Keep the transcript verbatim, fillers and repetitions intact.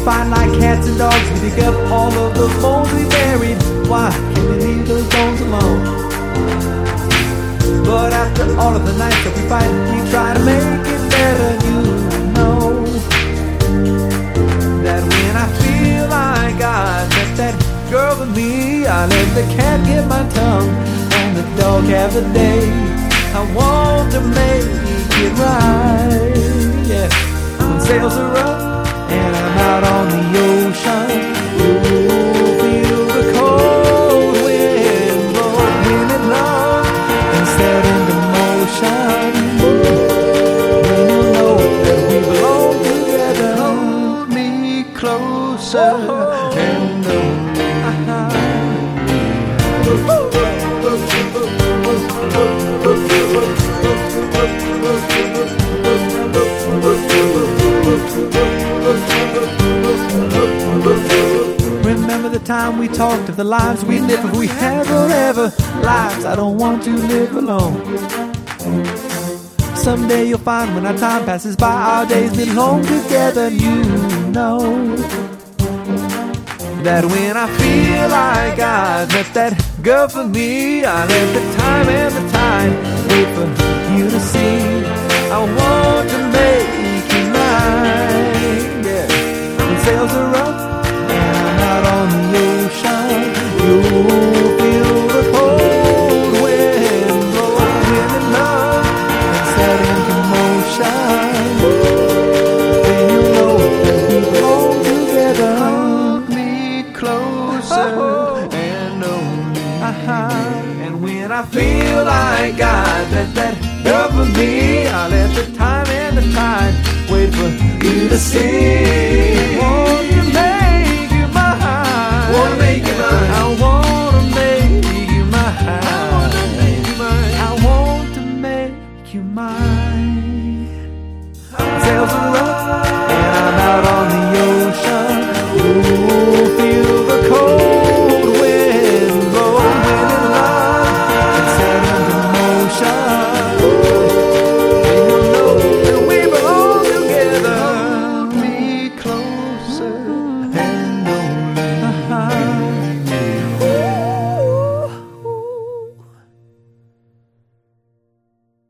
find like cats and dogs. We dig up all of the bones we buried. Why can't we leave those bones alone? But after all of the nights that we fight, we try to make it better. You know that when I feel like I met that girl with me, I let the cat get my tongue and the dog have a day. I want to make it right. Yeah, when sails are up and I'm out on the ocean, you'll feel the cold wind blowing in love and set into motion. When you know that we belong together, hold me closer and know. Remember the time we talked of the lives we'd live if we had forever. Lives I don't want to live alone. Someday you'll find when our time passes by, our days belong together. And you know that when I feel like I've met that girl for me, I let the time and the tide wait for you to see. I want to make it right. Yeah, when sails are up and I'm out on the ocean, you'll feel the cold wind blowing in love and set into motion. Then you know that we belong together. Hold me closer and know me. Uh-huh. And when I feel like I met that girl for me, I let the time and the tide wait for you to see.